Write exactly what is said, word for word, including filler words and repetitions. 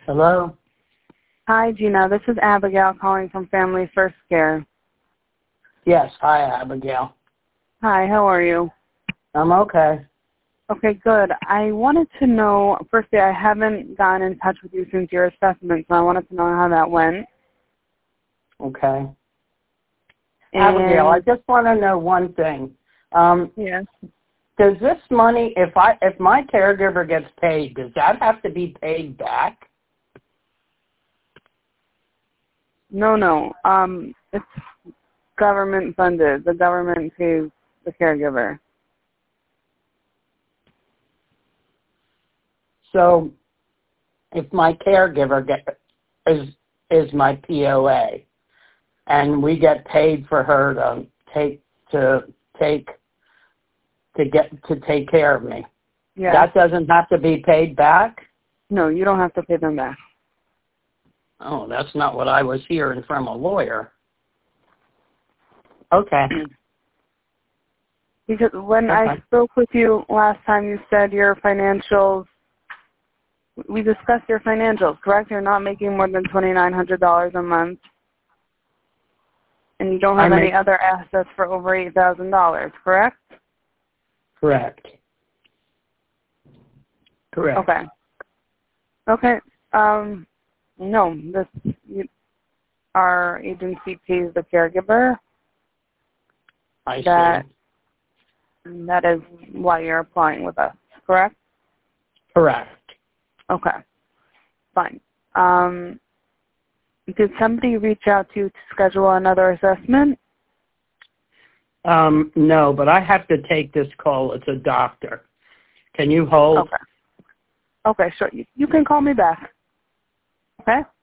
Hello? Hi, Gina. This is Abigail calling from Family First Care. Yes, hi, Abigail. Hi, how are you? I'm okay. Okay, good. I wanted to know, firstly, I haven't gotten in touch with you since your assessment, so I wanted to know how that went. Okay. And, Abigail, I just want to know one thing. Um, yes. Does this money, if I if my caregiver gets paid, does that have to be paid back? No, no. Um, it's government funded. The government pays the caregiver. So, if my caregiver get, is is my P O A, and we get paid for her to take to take to get to take care of me, Yes. that doesn't have to be paid back? No, you don't have to pay them back. Oh, that's not what I was hearing from a lawyer. Okay. Because when Okay. I spoke with you last time, you said your financials, we discussed your financials, correct? You're not making more than twenty-nine hundred dollars a month, and you don't have I any make, other assets for over eight thousand dollars, correct? correct. Correct. Okay. Okay. Um, no, this, you, our agency pays the caregiver. I That, see. that is why you're applying with us, correct? Correct. Okay. Fine. Um, did somebody reach out to you to schedule another assessment? Um, no, but I have to take this call. It's a doctor. Can you hold? Okay. Okay, sure. You, you can call me back. Okay?